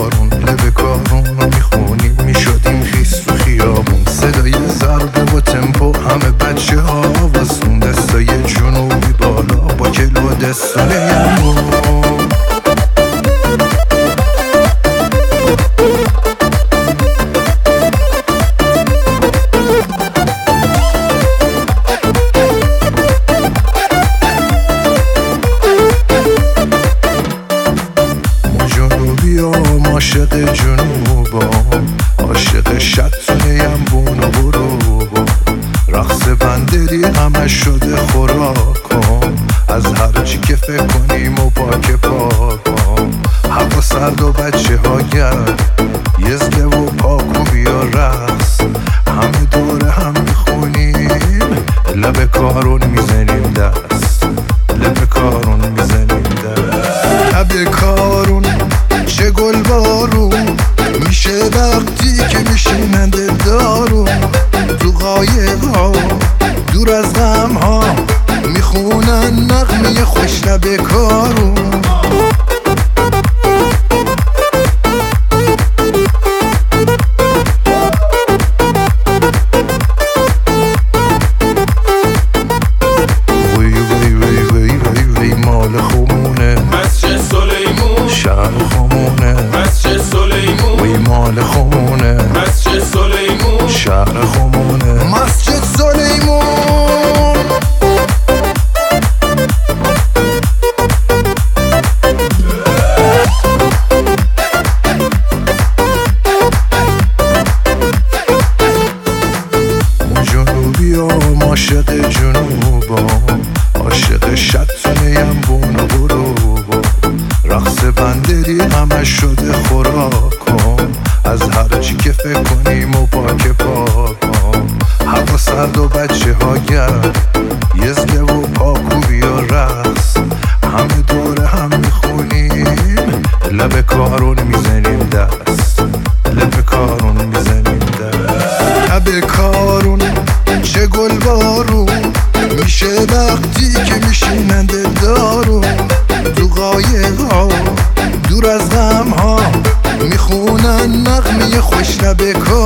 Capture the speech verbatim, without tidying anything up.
کارون لب کارون رو میخونیم میشدیم خیس تو خیابون صدای ضربه و تمپو همه بچه ها واسون دستای جنوبی بالا با کلو دستای یمون عاشق جنوبم عاشق شطونه یمبون و بروبم رقص بندری همه شده خوراکم از هر چی که فکر کنیم و پاک پاکم هوا سرد و بچه ها گرم یزده و پاکو بیا رقص همه دوره هم میخونیم لب کارون میزنیم دست لب کارون میزنیم دست لب کارون چه گل بارون میشه وقتی که میشیننده دارون تو قایق ها دور از غم ها میخونن نغمه خوش لب کارون وی وی وی وی وی وی مال خمونه مسجد سلیمون شهر خمونه مسجد سلیمون وی مال خمونه مسجد سلیمون شهر خمونه مسجد سلیمون جنوبی هم عاشق جنوبم عاشق شطونه یمبون و بروبم رقص بندری همه شده خوراکم از هر چی که فکر کنیم و پاک پاکم هوا سرد و بچه ها گرم یزده و پاکو بیا رقص همه دوره هم میخونیم لب کارون میزنیم دست لب کارون میزنیم دست لب کارون چه گل بارون میشه وقتی که میشیننده دارون تو قایق ها دور از غم ها میخونن نغمه خوش لب کارون